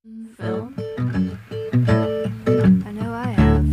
Film. I know I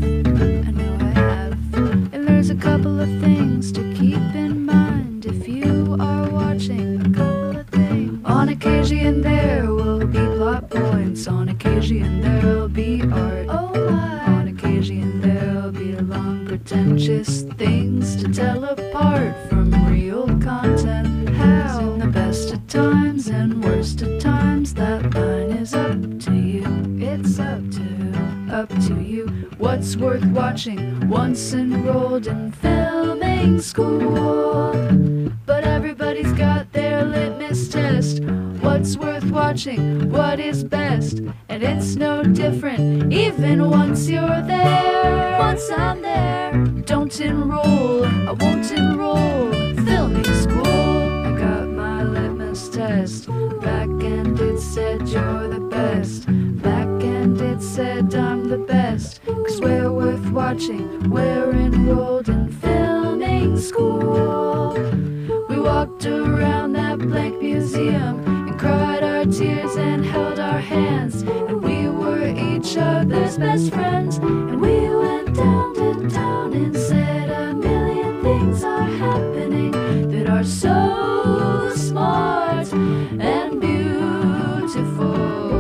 have. And there's a couple of things to keep in mind if you are watching a couple of things. On occasion there will be plot points. On occasion there'll be art. Oh my. On occasion there'll be long pretentious things to tell apart from real content. How in the best of times and worst of times, that line is up to you. It's up to you. What's worth watching once enrolled in filming school? But everybody's got their litmus test. What's worth watching? What is best? And it's no different even once you're there. Once I'm there, don't enroll. I won't enroll. Filming school. I got my litmus test back and it said you're the best. Back and it said I'm the best. 'Cause we're worth watching. We're enrolled in filming school. We walked around that blank museum and cried our tears and held our hands. And we were each other's best friends. And we went down to town and said a million things are happening that are so smart and beautiful.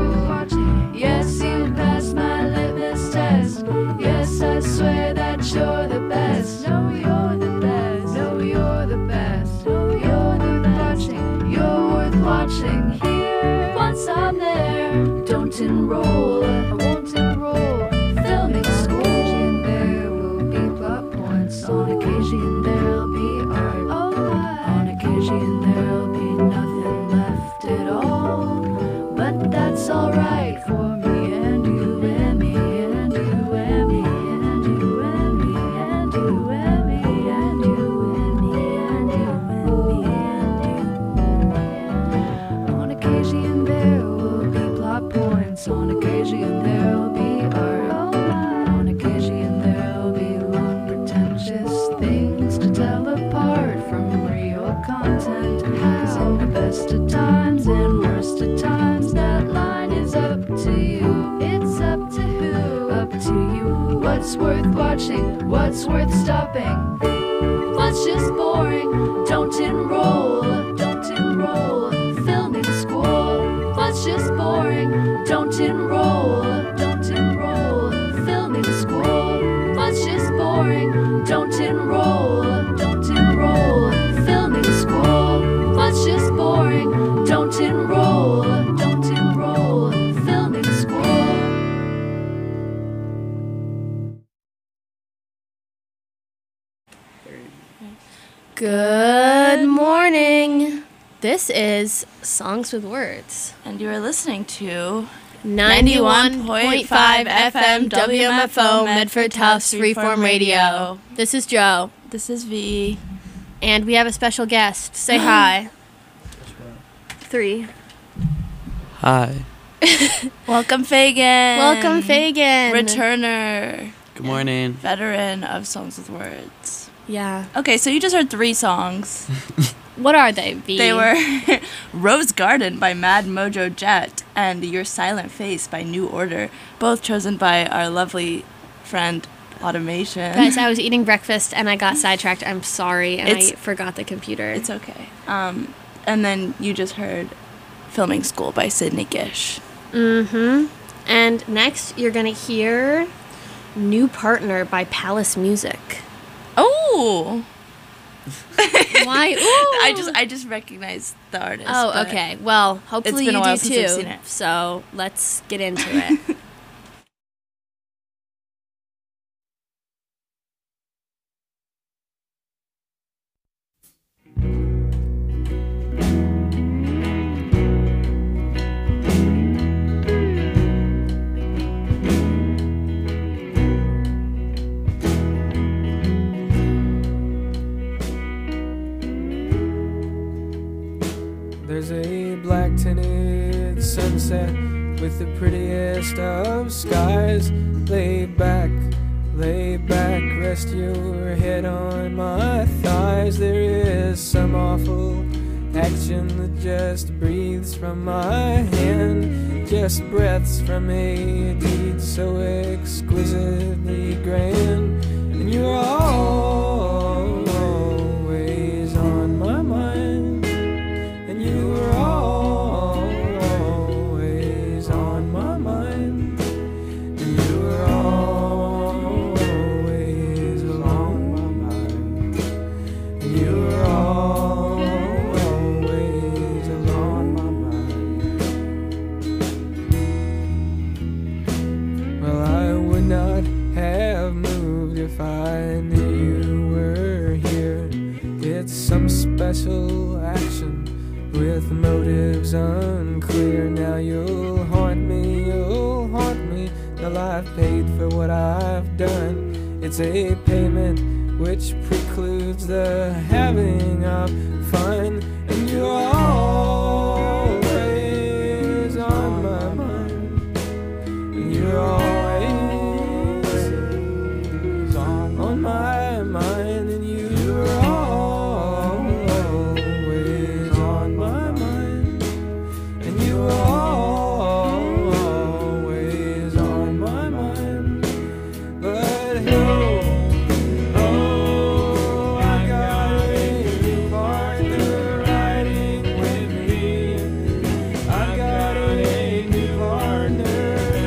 Yes, you passed my litmus test. Yes, I swear that you're the best. No, you're the best. No, you're the best. No, you're the watching. You're worth watching here. Once I'm there, don't enroll. I won't enroll. Filming school. And there will be plot points. On occasion there'll be art. On occasion there'll be nothing left at all. But that's alright for me and you and me and you and me and you and me and you and me and you and me and you and me and you. On occasion there will be plot points. On occasion there will be art. On occasion there will be long pretentious things to tell apart from real content. 'Cause in the best of times and worst of times, that line is up to you. It's up to who? Up to you. What's worth watching? What's worth stopping? What's just boring? Don't enroll. Don't enroll. Filming school. What's just boring? Don't enroll. Don't enroll. Filming school. What's just boring? Don't enroll. Don't enroll. Filming school. What's just boring? Don't enroll. Don't enroll. Filming school. Good morning. This is Songs with Words. And you are listening to 91.5 FM WMFO Medford Tufts Freeform Radio. This is Joe. This is V. And we have a special guest. Say hi. 3. Hi. Welcome, Fagan. Welcome, Fagan. Returner. Good morning. Veteran of Songs with Words. Yeah. Okay, so you just heard 3 songs. What are they, V? They were Rose Garden by Mad Mojo Jet and Your Silent Face by New Order, both chosen by our lovely friend Automation. Guys, I was eating breakfast and I got sidetracked. I'm sorry, and I forgot the computer. It's okay. And then you just heard Filming School by Sydney Gish. Mm-hmm. And next, you're going to hear New Partner by Palace Music. Oh! Why? Ooh. I just recognize the artist. Oh, okay. Well, hopefully it's been you a while do since too. I've seen it. So let's get into it. There's a black tinted sunset with the prettiest of skies. Lay back, rest your head on my thighs. There is some awful action that just breathes from my hand, just breaths from a deed so exquisitely grand. And you're always on my mind, and you were always on my mind, and you were always along my mind, and you were always along my mind. Well, I would not have moved if I knew you were here. It's some special action with motives unclear. Now you'll haunt me, till I've paid for what I've done. It's a payment which precludes the having of fun. And you're always on my mind, and you're always on my mind, and you're always on my mind, and you're always on my mind. But oh, I got a new partner riding with me. I got a new partner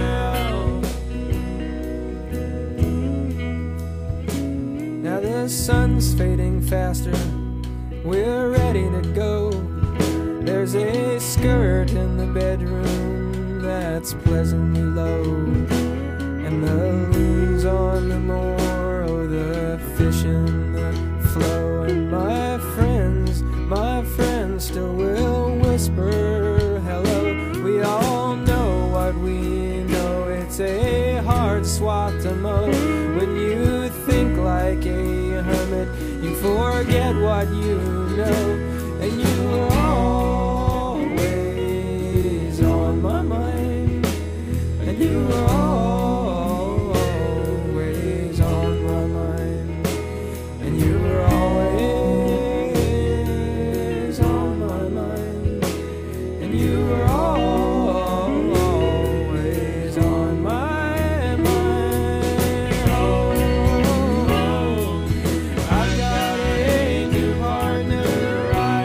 now. Now the sun's fading faster, we're ready to go. There's a skirt in the bedroom that's pleasantly low, and the loons on the moor, oh, the fish in the flow. And my friends still will whisper hello. We all know what we know. It's a hard swath to mow. When you think like a hermit, you forget what you know. And you are always on my mind, and you are always on my mind, and you are always on my mind, and you are always on my mind. Oh, I got a new partner.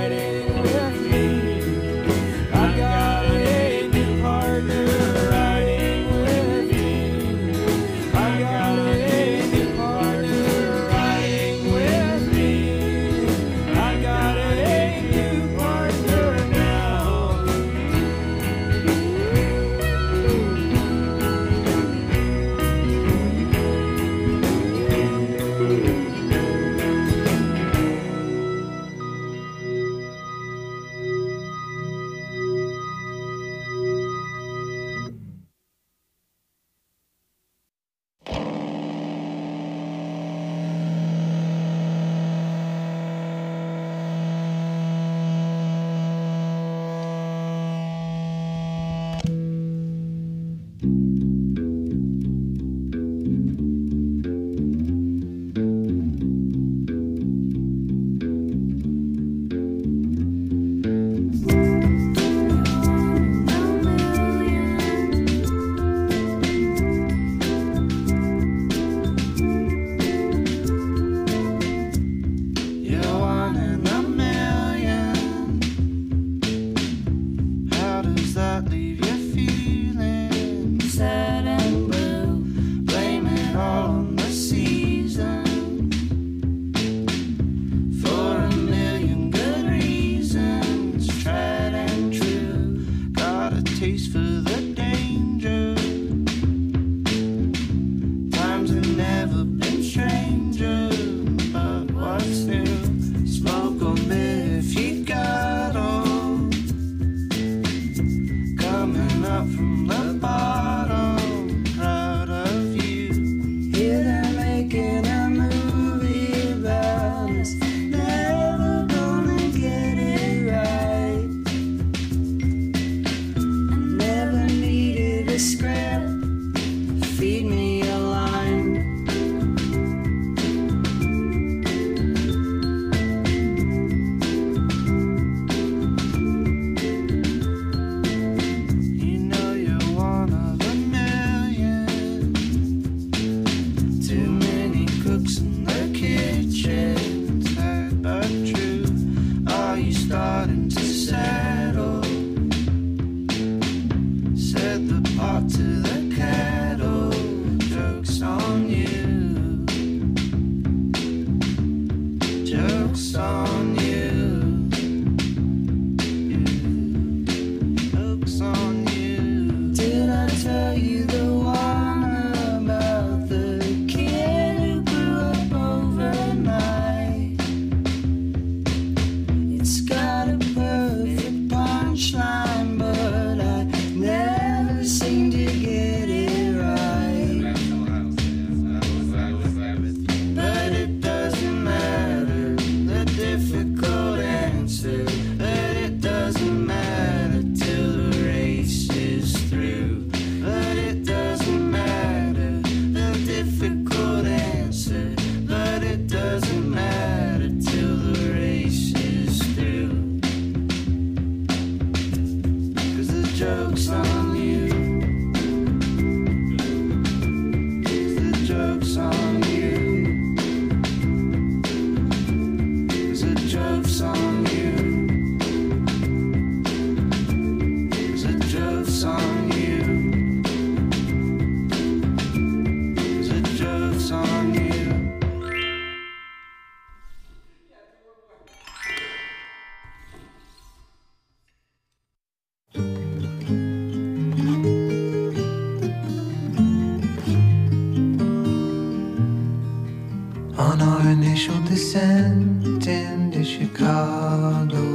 on our initial descent into Chicago.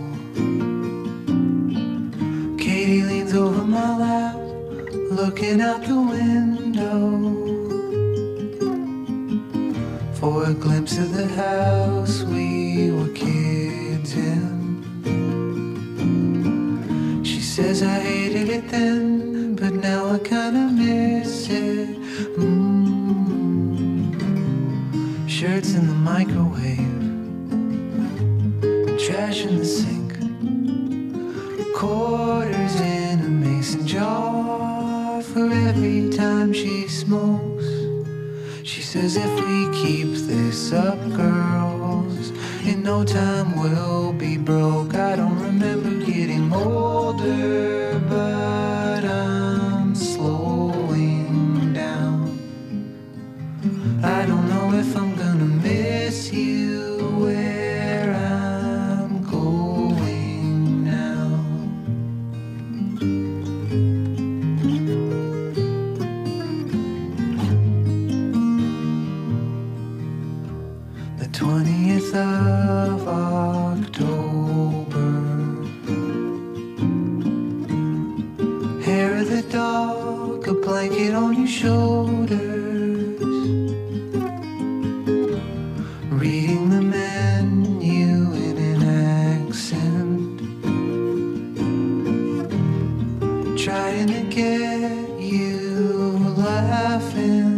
Katie leans over my lap, looking out the window for a glimpse of the house we were kids in. She says I hated it then, but now I kinda miss it. Shirts in the microwave, trash in the sink, quarters in a mason jar for every time she smokes. She says if we keep this up, girls, in no time we'll be broke. I don't remember getting older, but I'm slowing down. I don't know if I'm gonna miss you where I'm going now. The 20th of October, hair of the dog, a blanket on your shoulders, reading the menu in an accent, trying to get you laughing.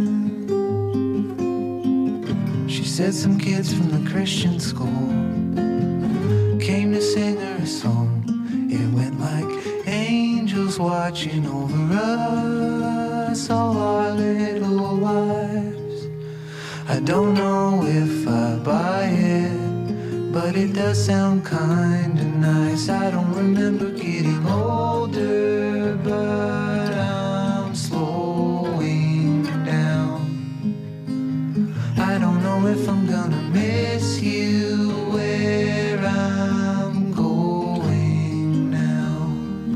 She said some kids from the Christian school came to sing her a song. It went like angels watching over us, all our little lives. I don't know if I buy it, but it does sound kinda nice. I don't remember getting older, but I'm slowing down. I don't know if I'm gonna miss you where I'm going now.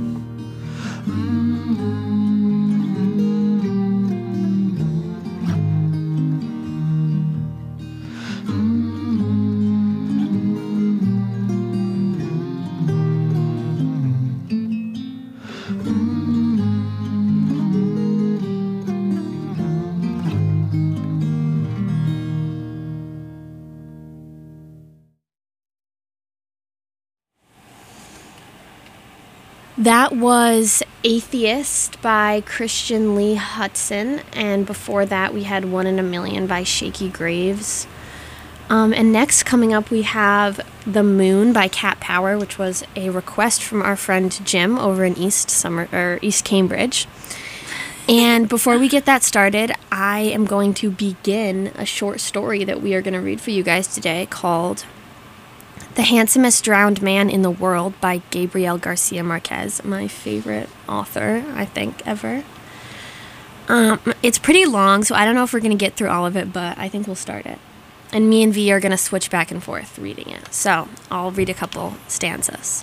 That was Atheist by Christian Lee Hutson, and before that we had One in a Million by Shaky Graves. And next coming up we have The Moon by Cat Power, which was a request from our friend Jim over in East Cambridge. And before we get that started, I am going to begin a short story that we are going to read for you guys today called The Handsomest Drowned Man in the World by Gabriel Garcia Marquez, my favorite author, I think, ever. It's pretty long, so I don't know if we're going to get through all of it, but I think we'll start it. And me and V are going to switch back and forth reading it. So I'll read a couple stanzas.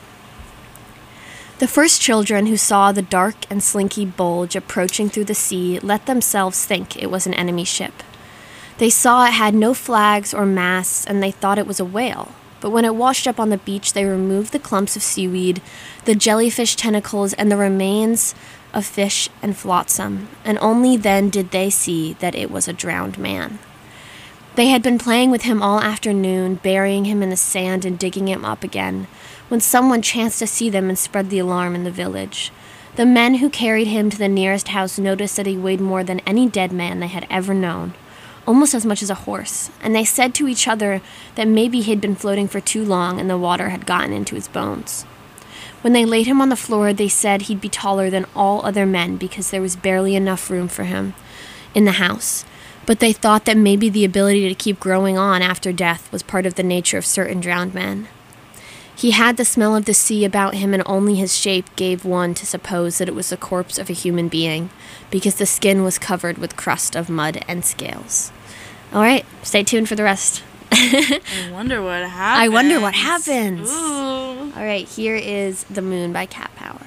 The first children who saw the dark and slinky bulge approaching through the sea let themselves think it was an enemy ship. They saw it had no flags or masts, and they thought it was a whale. But when it washed up on the beach, they removed the clumps of seaweed, the jellyfish tentacles, and the remains of fish and flotsam, and only then did they see that it was a drowned man. They had been playing with him all afternoon, burying him in the sand and digging him up again, when someone chanced to see them and spread the alarm in the village. The men who carried him to the nearest house noticed that he weighed more than any dead man they had ever known, almost as much as a horse, and they said to each other that maybe he'd been floating for too long and the water had gotten into his bones. When they laid him on the floor, they said he'd be taller than all other men because there was barely enough room for him in the house. But they thought that maybe the ability to keep growing on after death was part of the nature of certain drowned men. He had the smell of the sea about him, and only his shape gave one to suppose that it was the corpse of a human being, because the skin was covered with crust of mud and scales. All right, stay tuned for the rest. I wonder what happens. Ooh. All right, here is The Moon by Cat Power.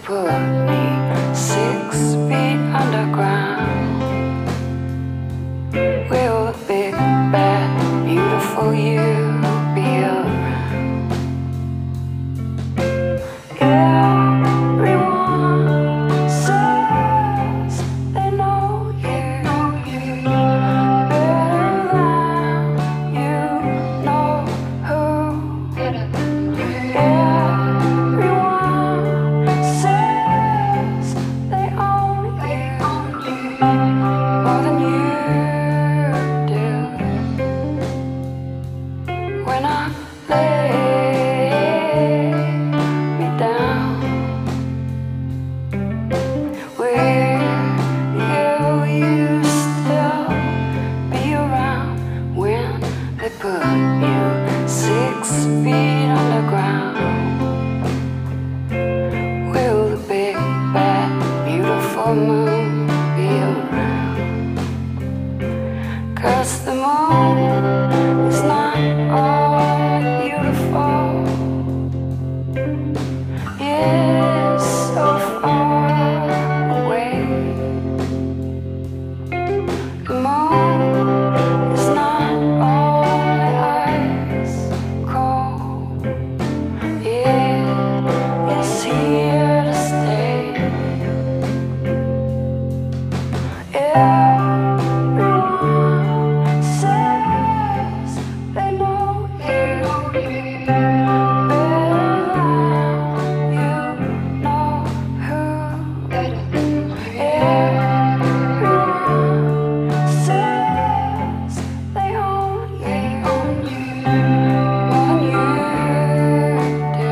put me 6 feet underground. Will the big, bad, beautiful you be around? Everyone says they know you better than you know who. Everyone says they own you more than you do. When I lay me down, will you still be around when they put you 6 feet underground? Will the big, bad, beautiful moon be around? 'Cause the moon is not all beautiful. It's so far away. The moon is not all ice cold. It is here to stay. Everyone says they know you better than you know who. Everyone says they own you more than you do.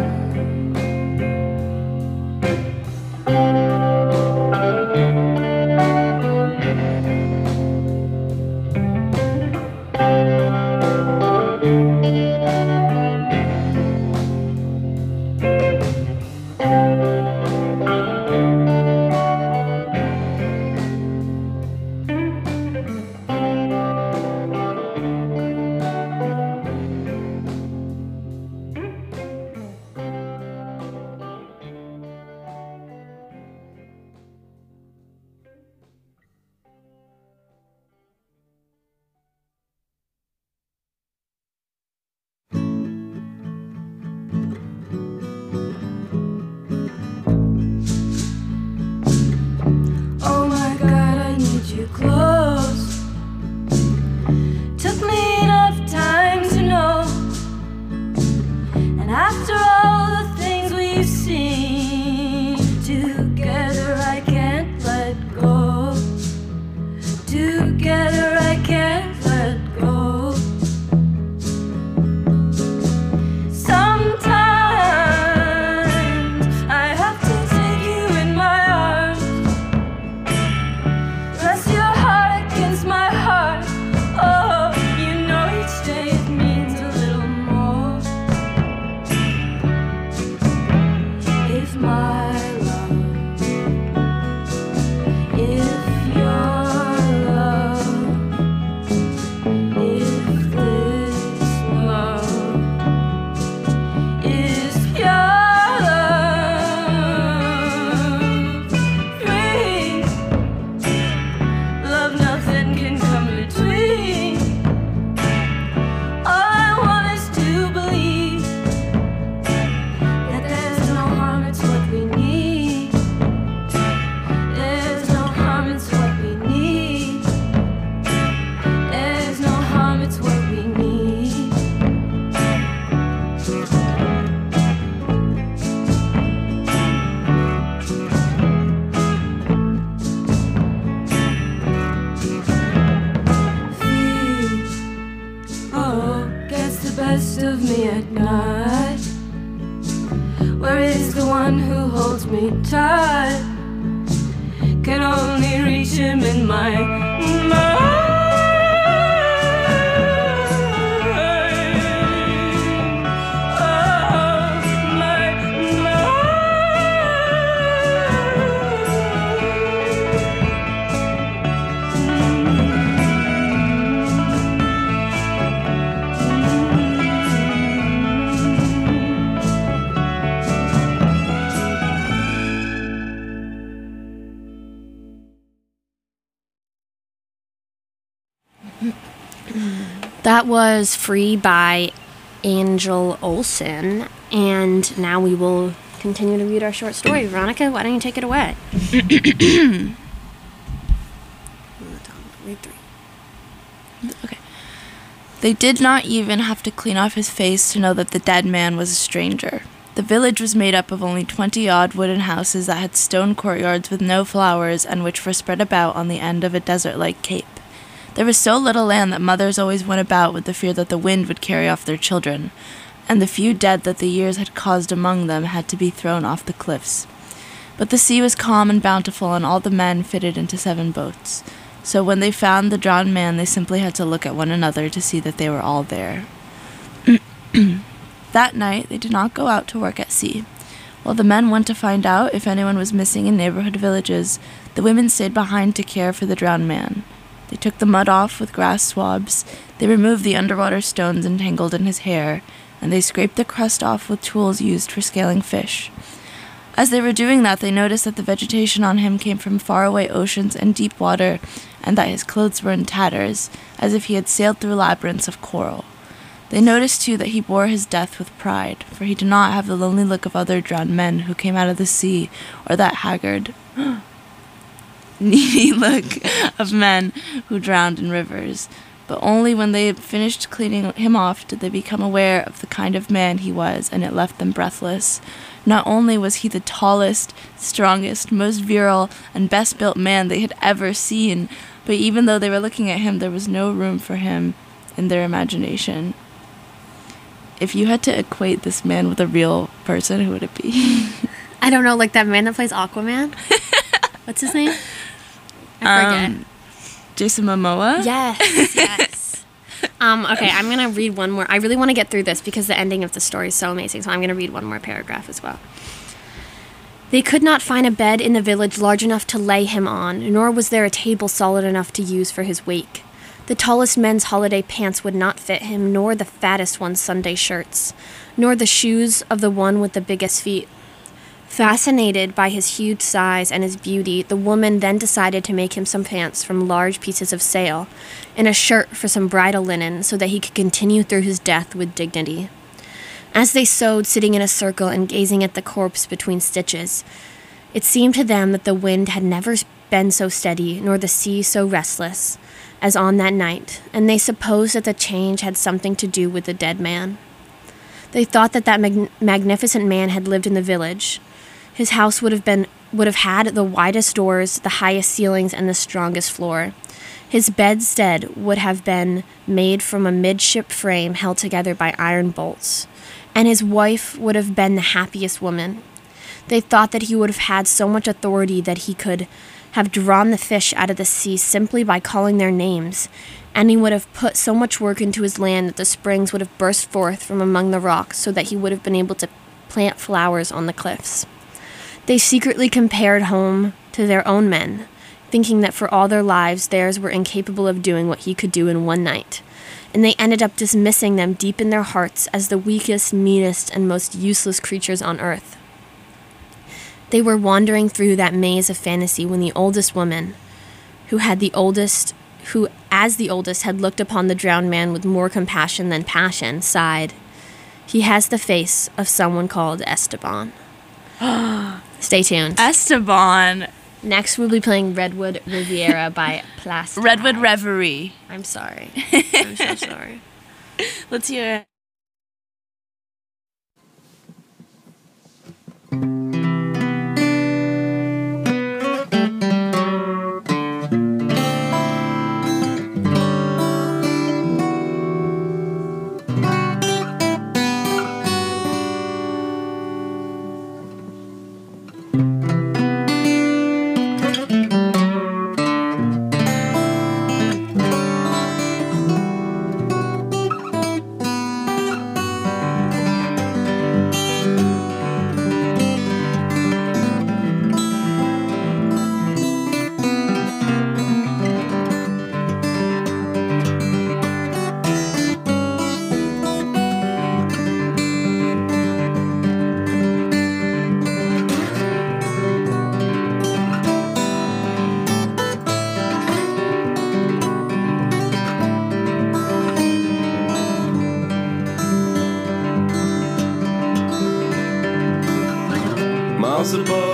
Oh my God, I need you close. Took me enough time to know. And after all the things we've seen together, I can't let go. Together, I can't let go. Sometimes I have to take you in my arms. Press your heart against my heart. Oh, you know each day it means a little more. If my love, if your love, if this love is pure love, free love, nothing can come between. All I want is to believe that there's no harm, it's what we need. There's no harm, it's what we need. There's no harm, it's what we need. Oh, gets the best of me at night. Where is the one who holds me tight? Can only reach him in my mind. That was Free by Angel Olsen. And now we will continue to read our short story. Veronica, why don't you take it away? Read 3. Okay. They did not even have to clean off his face to know that the dead man was a stranger. The village was made up of only 20-odd wooden houses that had stone courtyards with no flowers and which were spread about on the end of a desert-like cape. There was so little land that mothers always went about with the fear that the wind would carry off their children, and the few dead that the years had caused among them had to be thrown off the cliffs. But the sea was calm and bountiful, and all the men fitted into 7 boats. So when they found the drowned man, they simply had to look at one another to see that they were all there. That night, they did not go out to work at sea. While the men went to find out if anyone was missing in neighborhood villages, the women stayed behind to care for the drowned man. They took the mud off with grass swabs, they removed the underwater stones entangled in his hair, and they scraped the crust off with tools used for scaling fish. As they were doing that, they noticed that the vegetation on him came from faraway oceans and deep water, and that his clothes were in tatters, as if he had sailed through labyrinths of coral. They noticed, too, that he bore his death with pride, for he did not have the lonely look of other drowned men who came out of the sea, or that haggard, needy look of men who drowned in rivers. But only when they had finished cleaning him off did they become aware of the kind of man he was, and it left them breathless. Not only was he the tallest, strongest, most virile, and best-built man they had ever seen, but even though they were looking at him, there was no room for him in their imagination. If you had to equate this man with a real person, who would it be? I don't know, like that man that plays Aquaman? What's his name? I forget. Jason Momoa? Yes. Okay, I'm going to read one more. I really want to get through this because the ending of the story is so amazing, so I'm going to read one more paragraph as well. They could not find a bed in the village large enough to lay him on, nor was there a table solid enough to use for his wake. The tallest men's holiday pants would not fit him, nor the fattest one's Sunday shirts, nor the shoes of the one with the biggest feet. Fascinated by his huge size and his beauty, the woman then decided to make him some pants from large pieces of sail, and a shirt for some bridal linen, so that he could continue through his death with dignity. As they sewed, sitting in a circle and gazing at the corpse between stitches, it seemed to them that the wind had never been so steady, nor the sea so restless, as on that night, and they supposed that the change had something to do with the dead man. They thought that magnificent man had lived in the village. His house would have had the widest doors, the highest ceilings, and the strongest floor. His bedstead would have been made from a midship frame held together by iron bolts, and his wife would have been the happiest woman. They thought that he would have had so much authority that he could have drawn the fish out of the sea simply by calling their names, and he would have put so much work into his land that the springs would have burst forth from among the rocks so that he would have been able to plant flowers on the cliffs. They secretly compared home to their own men, thinking that for all their lives theirs were incapable of doing what he could do in one night, and they ended up dismissing them deep in their hearts as the weakest, meanest, and most useless creatures on earth. They were wandering through that maze of fantasy when the oldest woman, who as the oldest had looked upon the drowned man with more compassion than passion, sighed, "He has the face of someone called Esteban." Stay tuned. Esteban. Next, we'll be playing Redwood Riviera by Plastic. Redwood Reverie. I'm sorry. I'm so sorry. Let's hear it.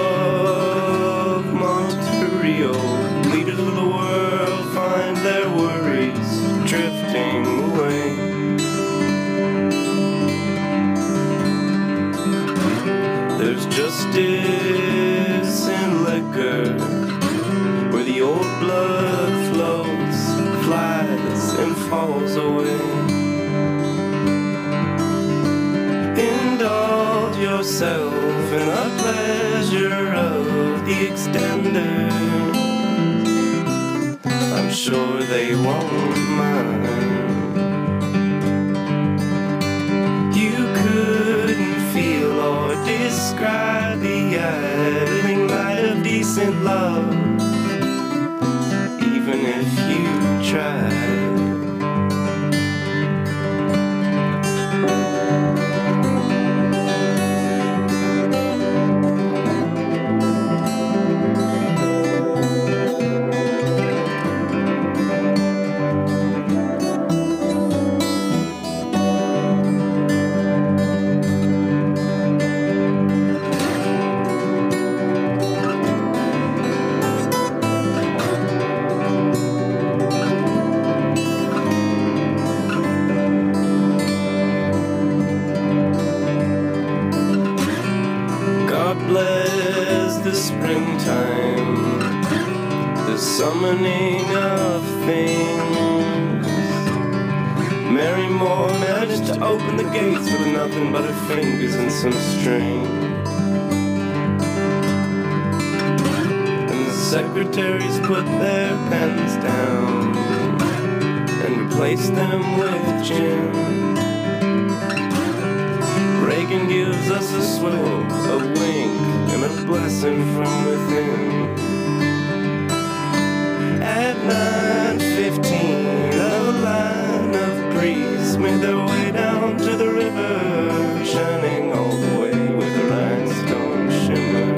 of Montreal, leaders of the world find their worries drifting away. There's justice in liquor, where the old blood flows, flies, and falls away. Indulge yourself in the pleasure of the extenders. I'm sure they won't mind. You couldn't feel or describe the idling light of decent love, even if you tried. Bless the springtime, the summoning of things. Mary Moore managed to open the gates with nothing but her fingers and some string. And the secretaries put their pens down and replaced them with gin. Reagan gives us a swivel, a wink, and a blessing from within. At 9:15, a line of priests made their way down to the river, shining all the way with a rhinestone shimmer.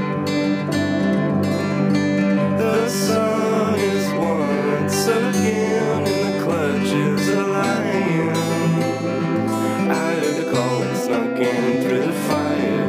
The sun is once again in the clutches of lion. I heard the calling snuck in through the fire.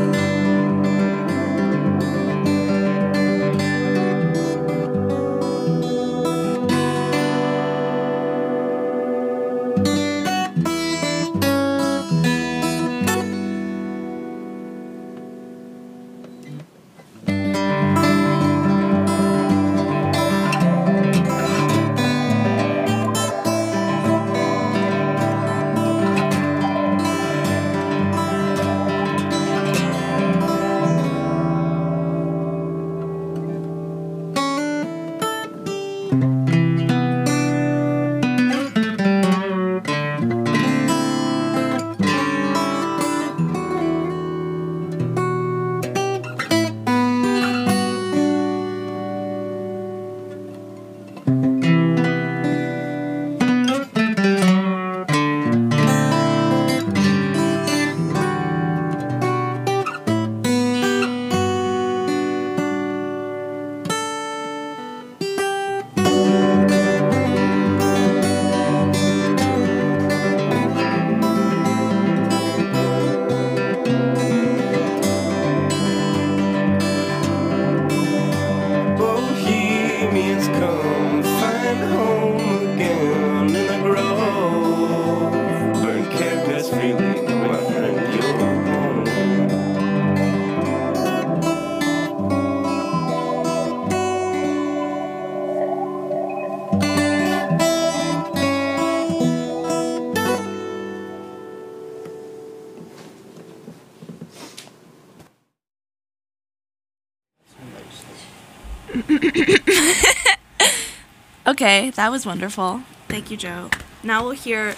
Okay, that was wonderful. Thank you, Joe. Now we'll hear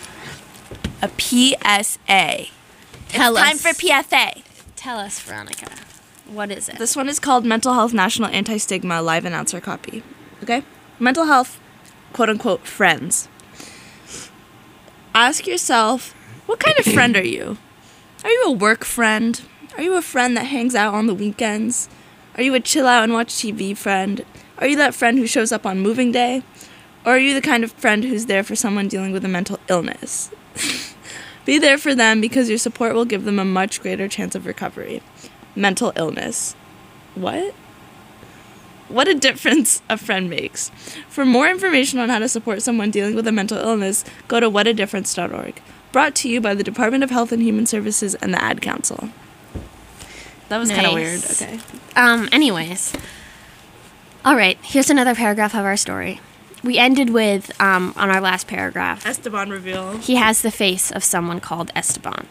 a PSA. Tell Time us. for PSA. Tell us, Veronica. What is it? This one is called Mental Health National Anti-Stigma Live Announcer Copy. Okay? Mental health, quote-unquote, friends. Ask yourself, what kind of friend are you? Are you a work friend? Are you a friend that hangs out on the weekends? Are you a chill out and watch TV friend? Are you that friend who shows up on moving day? Or are you the kind of friend who's there for someone dealing with a mental illness? Be there for them because your support will give them a much greater chance of recovery. Mental illness. What? What a difference a friend makes. For more information on how to support someone dealing with a mental illness, go to whatadifference.org. Brought to you by the Department of Health and Human Services and the Ad Council. That was kind of weird. Okay. Anyways. All right, here's another paragraph of our story. We ended with, on our last paragraph, Esteban reveal. he has the face of someone called Esteban.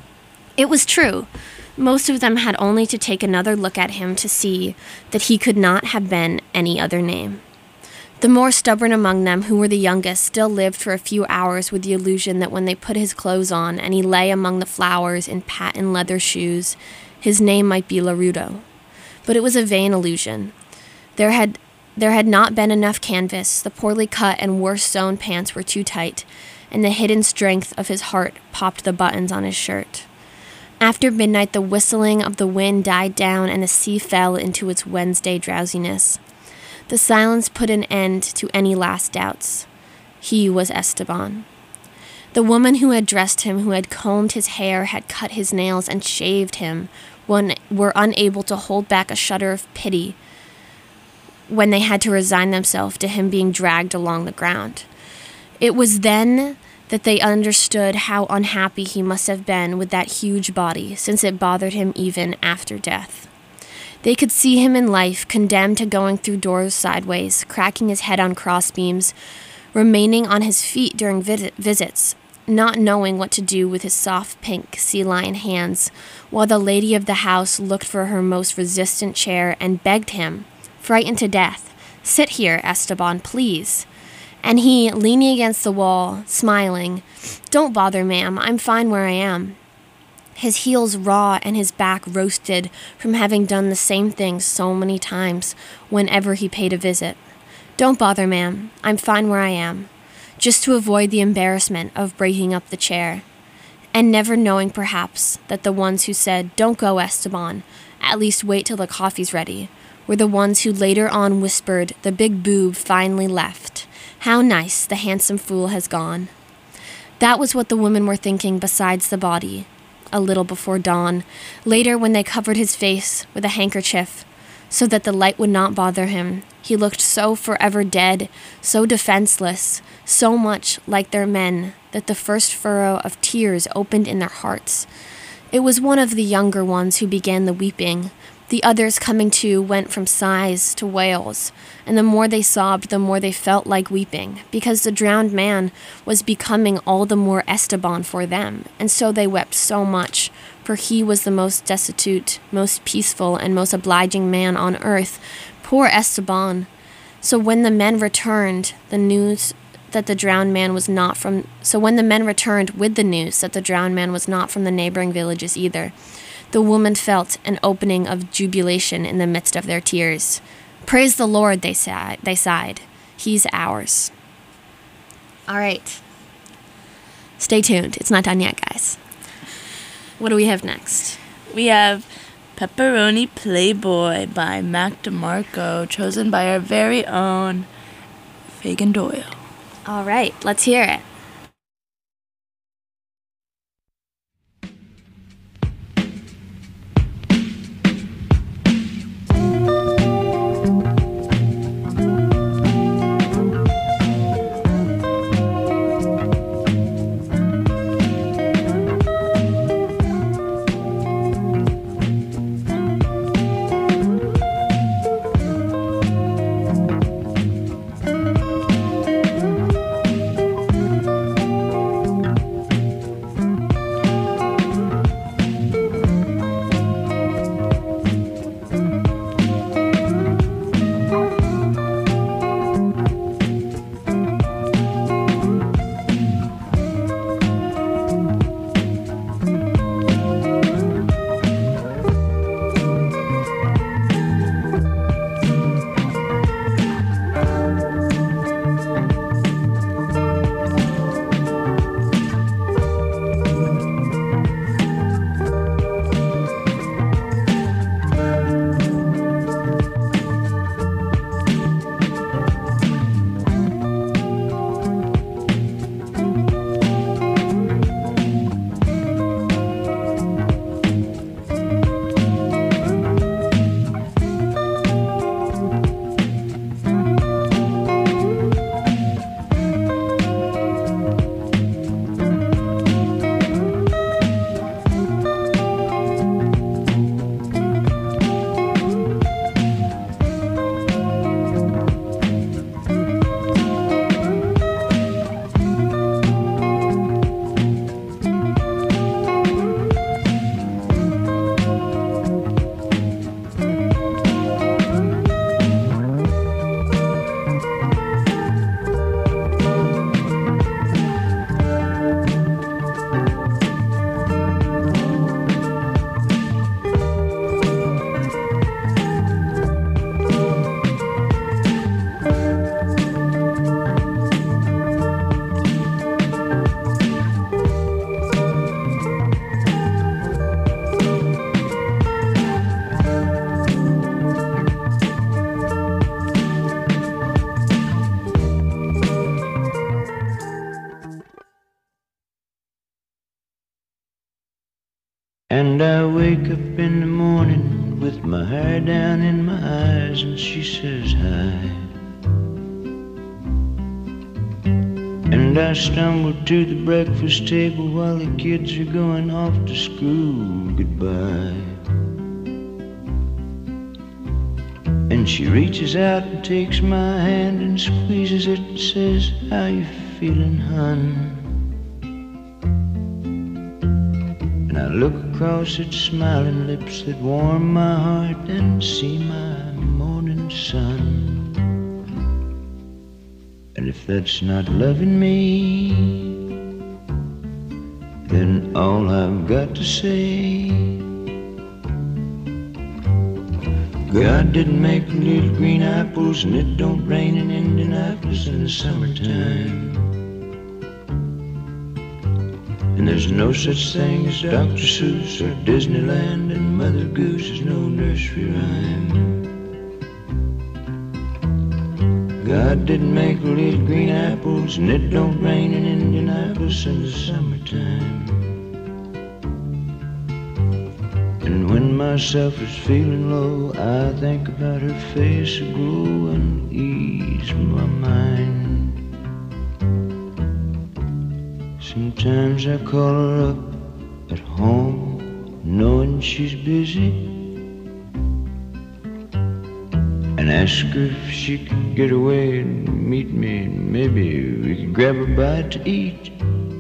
It was true. Most of them had only to take another look at him to see that he could not have been any other name. The more stubborn among them, who were the youngest, still lived for a few hours with the illusion that when they put his clothes on and he lay among the flowers in patent leather shoes, his name might be Larudo. But it was a vain illusion. There had not been enough canvas, the poorly cut and worse-sewn pants were too tight, and the hidden strength of his heart popped the buttons on his shirt. After midnight, the whistling of the wind died down and the sea fell into its Wednesday drowsiness. The silence put an end to any last doubts. He was Esteban. The woman who had dressed him, who had combed his hair, had cut his nails, and shaved him, were unable to hold back a shudder of pity when they had to resign themselves to him being dragged along the ground. It was then that they understood how unhappy he must have been with that huge body, since it bothered him even after death. They could see him in life, condemned to going through doors sideways, cracking his head on crossbeams, remaining on his feet during visits, not knowing what to do with his soft pink sea lion hands, while the lady of the house looked for her most resistant chair and begged him, frightened to death, "Sit here, Esteban, please." And he, leaning against the wall, smiling, "Don't bother, ma'am, I'm fine where I am." His heels raw and his back roasted from having done the same thing so many times whenever he paid a visit. "Don't bother, ma'am, I'm fine where I am," just to avoid the embarrassment of breaking up the chair. And never knowing, perhaps, that the ones who said, "Don't go, Esteban, at least wait till the coffee's ready," were the ones who later on whispered, "The big boob finally left. How nice, the handsome fool has gone." That was what the women were thinking besides the body, a little before dawn, later when they covered his face with a handkerchief, so that the light would not bother him. He looked so forever dead, so defenseless, so much like their men, that the first furrow of tears opened in their hearts. It was one of the younger ones who began the weeping. The others coming to went from sighs to wails, and the more they sobbed, the more they felt like weeping, because the drowned man was becoming all the more Esteban for them, and so they wept so much, for he was the most destitute, most peaceful, and most obliging man on earth. Poor Esteban! So when the men returned, the news that the drowned man was not from... So when the men returned with the news that the drowned man was not from the neighboring villages either, the woman felt an opening of jubilation in the midst of their tears. "Praise the Lord," they sighed. "He's ours." All right. Stay tuned. It's not done yet, guys. What do we have next? We have Pepperoni Playboy by Mac DeMarco, chosen by our very own Fagin Doyle. All right, let's hear it. And I wake up in the morning with my hair down in my eyes, and she says hi. And I stumble to the breakfast table while the kids are going off to school. Goodbye. And she reaches out and takes my hand and squeezes it and says, how you feeling, hun? And I look across at smiling lips that warm my heart and see my morning sun. And if that's not loving me, then all I've got to say, God didn't make little green apples, and it don't rain in Indianapolis in the summertime. And there's no such thing as Dr. Seuss or Disneyland, and Mother Goose is no nursery rhyme. God didn't make little green apples, and it don't rain in Indianapolis in the summertime. And when myself is feeling low, I think about her face aglow and ease my mind. Sometimes I call her up at home, knowing she's busy, and ask her if she could get away and meet me, and maybe we could grab a bite to eat.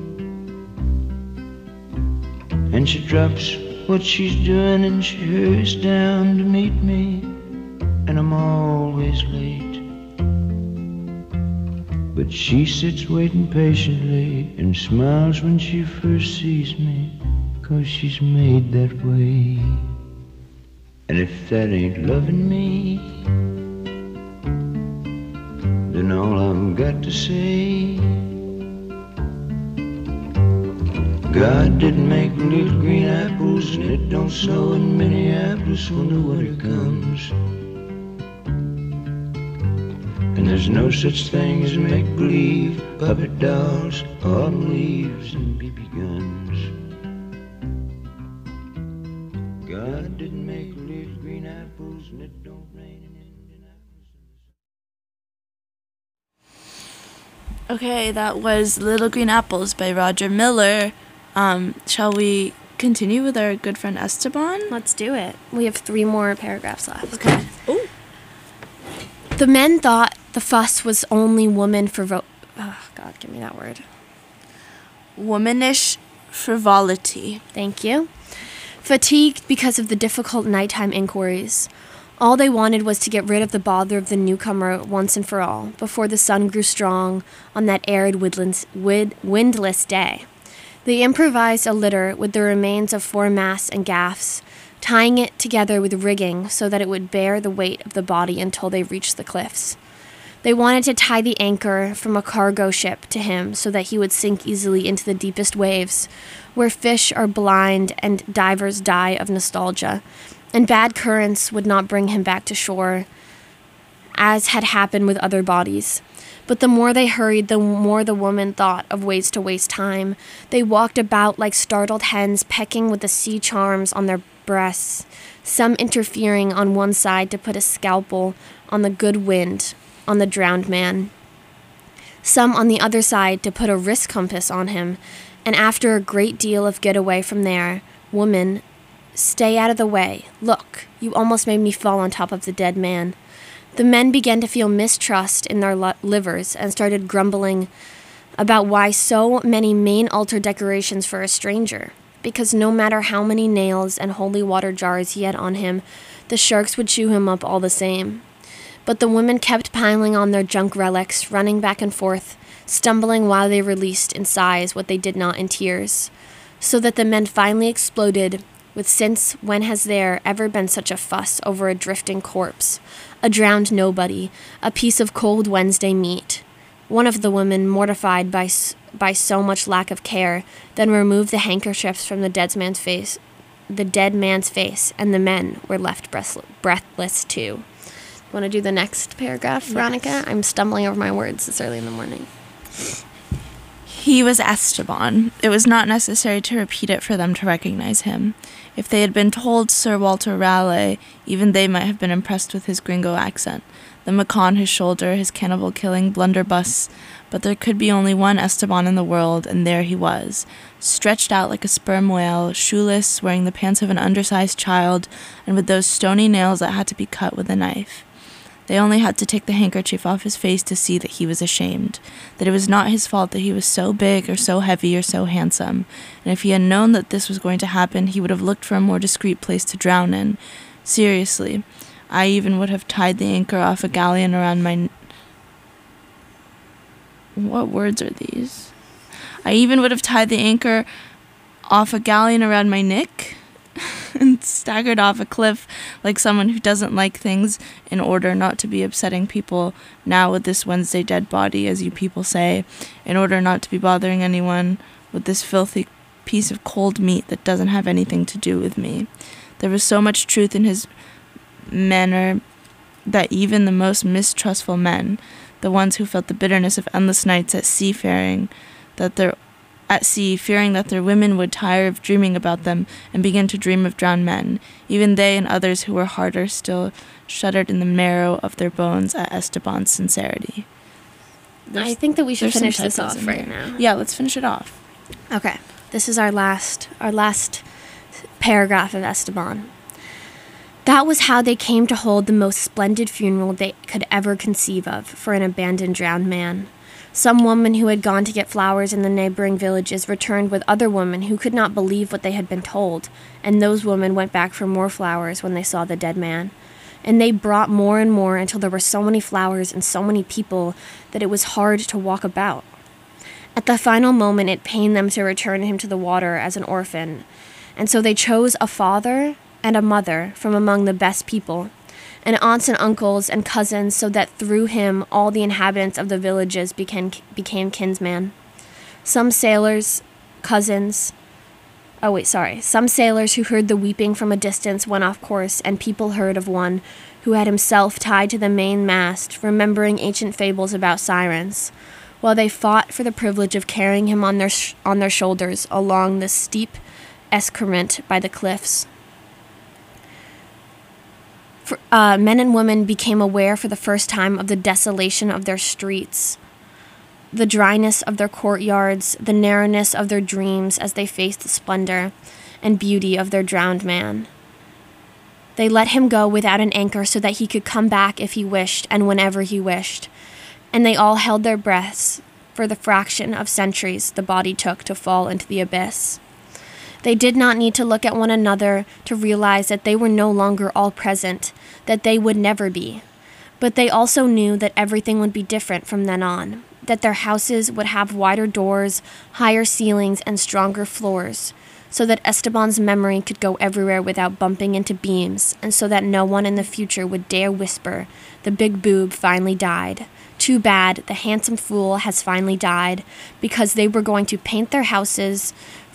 And she drops what she's doing and she hurries down to meet me, and I'm always late. But she sits waiting patiently and smiles when she first sees me, 'cause she's made that way. And if that ain't loving me, then all I've got to say, God didn't make little green apples, and it don't snow in Minneapolis when the winter comes. And there's no such thing as make-believe, puppet dolls, autumn leaves, and BB guns. God didn't make little green apples, and it don't rain in Indianapolis. Okay, that was Little Green Apples by Roger Miller. Shall we continue with our good friend Esteban? Let's do it. We have 3 more paragraphs left. Okay. Ooh. The men thought the fuss was only woman oh, God, give me that word. Womanish frivolity. Thank you. Fatigued because of the difficult nighttime inquiries. All they wanted was to get rid of the bother of the newcomer once and for all, before the sun grew strong on that arid windless day. They improvised a litter with the remains of 4 masts and gaffs, tying it together with rigging so that it would bear the weight of the body until they reached the cliffs. They wanted to tie the anchor from a cargo ship to him so that he would sink easily into the deepest waves, where fish are blind and divers die of nostalgia, and bad currents would not bring him back to shore, as had happened with other bodies. But the more they hurried, the more the woman thought of ways to waste time. They walked about like startled hens, pecking with the sea charms on their breasts, some interfering on one side to put a scalpel on the good wind on the drowned man, some on the other side to put a wrist compass on him, and after a great deal of get away from there, woman, stay out of the way. Look, you almost made me fall on top of the dead man. The men began to feel mistrust in their livers and started grumbling about why so many main altar decorations for a stranger, because no matter how many nails and holy water jars he had on him, the sharks would chew him up all the same. But the women kept piling on their junk relics, running back and forth, stumbling while they released in sighs what they did not in tears, so that the men finally exploded with, since when has there ever been such a fuss over a drifting corpse, a drowned nobody, a piece of cold Wednesday meat? One of the women, mortified by so much lack of care, then removed the handkerchiefs from the dead man's face, and the men were left breathless too. Want to do the next paragraph, Veronica? Yes. I'm stumbling over my words this early in the morning. He was Esteban. It was not necessary to repeat it for them to recognize him. If they had been told Sir Walter Raleigh, even they might have been impressed with his gringo accent, the macaw on his shoulder, his cannibal-killing blunderbuss. But there could be only one Esteban in the world, and there he was, stretched out like a sperm whale, shoeless, wearing the pants of an undersized child, and with those stony nails that had to be cut with a knife. They only had to take the handkerchief off his face to see that he was ashamed, that it was not his fault that he was so big or so heavy or so handsome, and if he had known that this was going to happen, he would have looked for a more discreet place to drown in. Seriously, I even would have tied the anchor off a galleon around my... What words are these? I even would have tied the anchor off a galleon around my neck and staggered off a cliff like someone who doesn't like things in order not to be upsetting people now with this Wednesday dead body, as you people say, in order not to be bothering anyone with this filthy piece of cold meat that doesn't have anything to do with me. There was so much truth in his manner that even the most mistrustful men, the ones who felt the bitterness of endless nights at sea fearing that their women would tire of dreaming about them and begin to dream of drowned men. Even they and others who were harder still shuddered in the marrow of their bones at Esteban's sincerity. I think that we should finish this off right now. Yeah, let's finish it off. Okay, this is our last paragraph of Esteban. That was how they came to hold the most splendid funeral they could ever conceive of for an abandoned drowned man. Some woman who had gone to get flowers in the neighboring villages returned with other women who could not believe what they had been told, and those women went back for more flowers when they saw the dead man. And they brought more and more until there were so many flowers and so many people that it was hard to walk about. At the final moment, it pained them to return him to the water as an orphan, and so they chose a father and a mother from among the best people, and aunts and uncles and cousins, so that through him all the inhabitants of the villages became kinsmen. Some sailors who heard the weeping from a distance went off course, and people heard of one who had himself tied to the main mast, remembering ancient fables about sirens, while they fought for the privilege of carrying him on their shoulders along the steep escarpment by the cliffs. Men and women became aware for the first time of the desolation of their streets, the dryness of their courtyards, the narrowness of their dreams as they faced the splendor and beauty of their drowned man. They let him go without an anchor so that he could come back if he wished and whenever he wished, and they all held their breaths for the fraction of centuries the body took to fall into the abyss. They did not need to look at one another to realize that they were no longer all present, that they would never be. But they also knew that everything would be different from then on, that their houses would have wider doors, higher ceilings, and stronger floors, so that Esteban's memory could go everywhere without bumping into beams, and so that no one in the future would dare whisper, "The big boob finally died. Too bad, the handsome fool has finally died," because they were going to paint their houses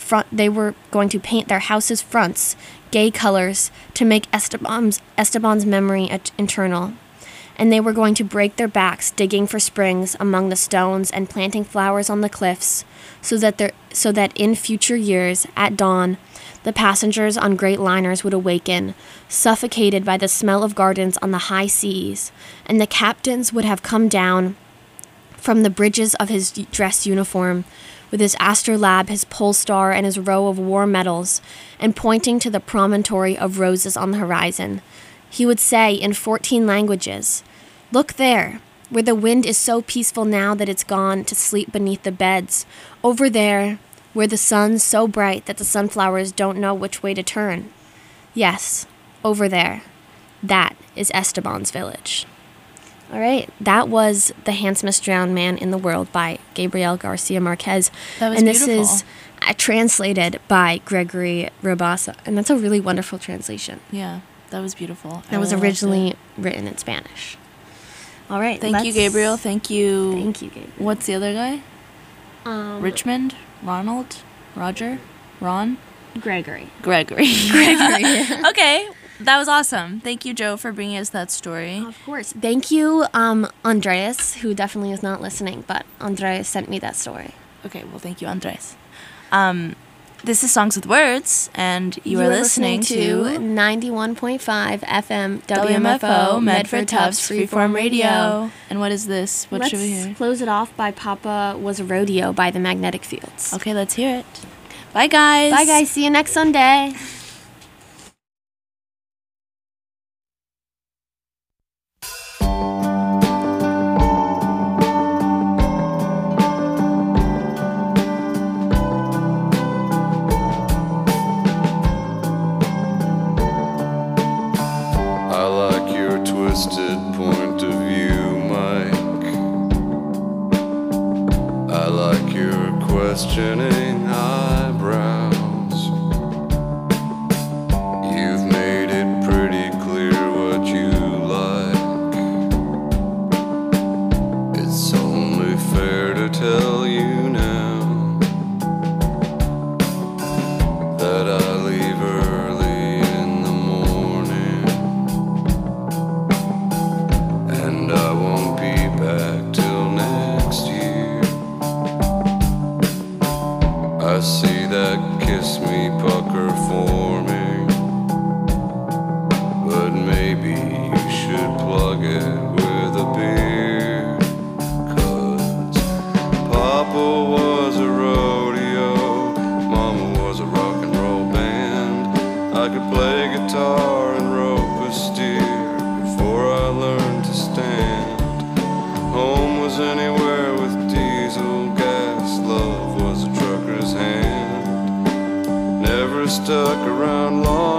fronts gay colors to make Esteban's memory eternal. And they were going to break their backs digging for springs among the stones and planting flowers on the cliffs, so that in future years, at dawn, the passengers on great liners would awaken, suffocated by the smell of gardens on the high seas, and the captains would have come down from the bridges of his dress uniform, with his astrolabe, his pole star, and his row of war medals, and pointing to the promontory of roses on the horizon, he would say in 14 languages, "Look there, where the wind is so peaceful now that it's gone to sleep beneath the beds. Over there, where the sun's so bright that the sunflowers don't know which way to turn. Yes, over there. That is Esteban's village." All right, that was The Handsomest Drowned Man in the World by Gabriel Garcia Marquez. That was and this beautiful. is translated by Gregory Rabasa, and that's a really wonderful translation. Yeah, that was beautiful. That was originally written in Spanish. All right, Thank you, Gabriel. Thank you. Thank you, Gabriel. What's the other guy? Richmond? Ronald? Roger? Ron? Gregory. Gregory. Gregory. Okay, that was awesome. Thank you, Joe, for bringing us that story. Of course. Thank you, Andreas, who definitely is not listening, but Andreas sent me that story. Okay, well, thank you, Andres. This is Songs with Words, and you are listening to 91.5 FM WMFO, Medford Tufts Freeform Radio. And what is this? What should we hear? Let's close it off by Papa Was a Rodeo by the Magnetic Fields. Okay, let's hear it. Bye, guys. Bye, guys. See you next Sunday. Twisted point of view, Mike. I like your questioning eyebrows. You've made it pretty clear what you like. It's only fair to tell you now that I leave early in the morning, and I won't be back till next year. I see that kiss me pucker forming, but maybe you should plug it with a beer. 'Cause Papa was a rodeo, Mama was a rock and roll band. I could play guitar and rope a steer before I learned to stand. Home was anywhere with diesel gas, love was a trucker's hand. Never stuck around long